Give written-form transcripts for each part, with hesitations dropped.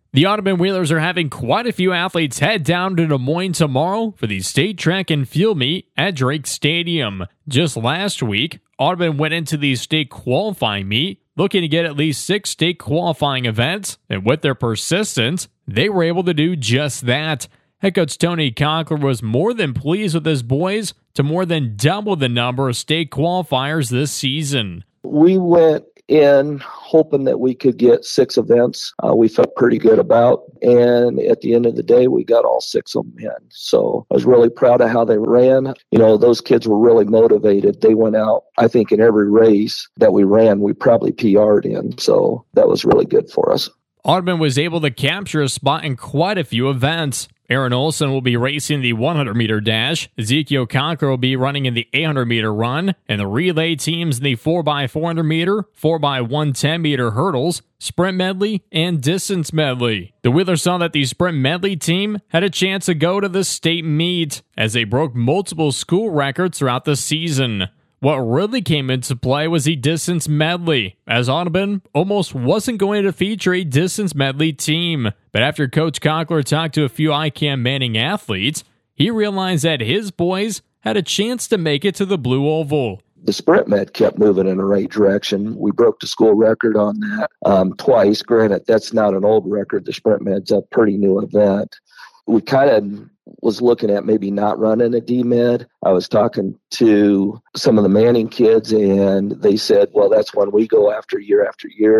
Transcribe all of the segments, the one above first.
The Audubon Whalers are having quite a few athletes head down to Des Moines tomorrow for the state track and field meet at Drake Stadium. Just last week, Audubon went into the state qualifying meet looking to get at least 6 state qualifying events, and with their persistence, they were able to do just that. Head coach Tony Conkler was more than pleased with his boys to more than double the number of state qualifiers this season. We went in hoping that we could get 6 events we felt pretty good about. And at the end of the day, we got all 6 of them in. So I was really proud of how they ran. You know, those kids were really motivated. They went out, I think, in every race that we ran, we probably PR'd in. So that was really good for us. Audubon was able to capture a spot in quite a few events. Aaron Olson will be racing the 100-meter dash, Ezekiel Conker will be running in the 800-meter run, and the relay teams in the 4x400-meter, 4x110-meter hurdles, sprint medley, and distance medley. The Whalers saw that the sprint medley team had a chance to go to the state meet, as they broke multiple school records throughout the season. What really came into play was the distance medley, as Audubon almost wasn't going to feature a distance medley team. But after Coach Conkler talked to a few ICAM Manning athletes, he realized that his boys had a chance to make it to the Blue Oval. The sprint med kept moving in the right direction. We broke the school record on that twice. Granted, that's not an old record. The sprint med's a pretty new event. We kind of was looking at maybe not running a D-Med. I was talking to some of the Manning kids, and they said, well, that's one we go after year.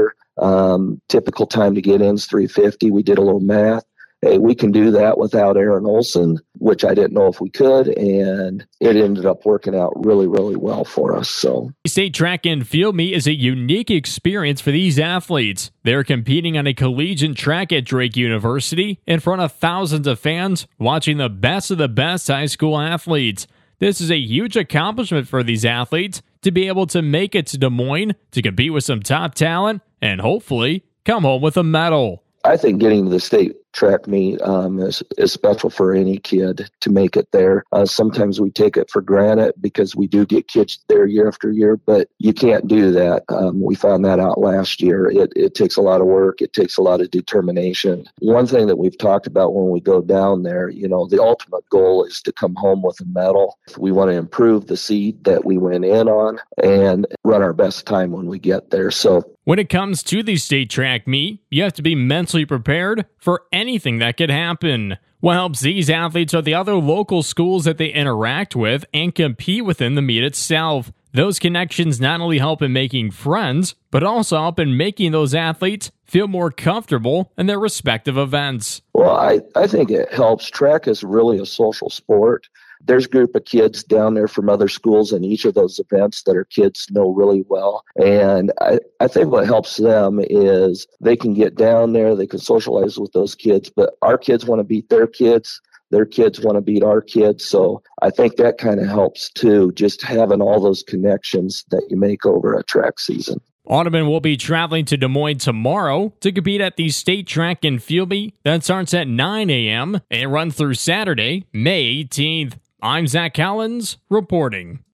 Typical time to get in is 3:50. We did a little math. Hey, we can do that without Aaron Olson, which I didn't know if we could, and it ended up working out really, really well for us. So, state track and field meet is a unique experience for these athletes. They're competing on a collegiate track at Drake University in front of thousands of fans watching the best of the best high school athletes. This is a huge accomplishment for these athletes to be able to make it to Des Moines to compete with some top talent and hopefully come home with a medal. I think getting to the state track meet is special for any kid to make it there. Sometimes we take it for granted because we do get kids there year after year, but you can't do that. We found that out last year. It takes a lot of work. It takes a lot of determination. One thing that we've talked about when we go down there, you know, the ultimate goal is to come home with a medal. We want to improve the seed that we went in on and run our best time when we get there. So when it comes to the state track meet, you have to be mentally prepared for anything that could happen. What helps these athletes are the other local schools that they interact with and compete within the meet itself. Those connections not only help in making friends, but also help in making those athletes feel more comfortable in their respective events. Well, I think it helps. Track is really a social sport. There's a group of kids down there from other schools in each of those events that our kids know really well. And I think what helps them is they can get down there, they can socialize with those kids, but our kids want to beat their kids want to beat our kids. So I think that kind of helps too, just having all those connections that you make over a track season. Audubon will be traveling to Des Moines tomorrow to compete at the state track and field meet that starts at 9 a.m. and runs through Saturday, May 18th. I'm Zach Collins reporting.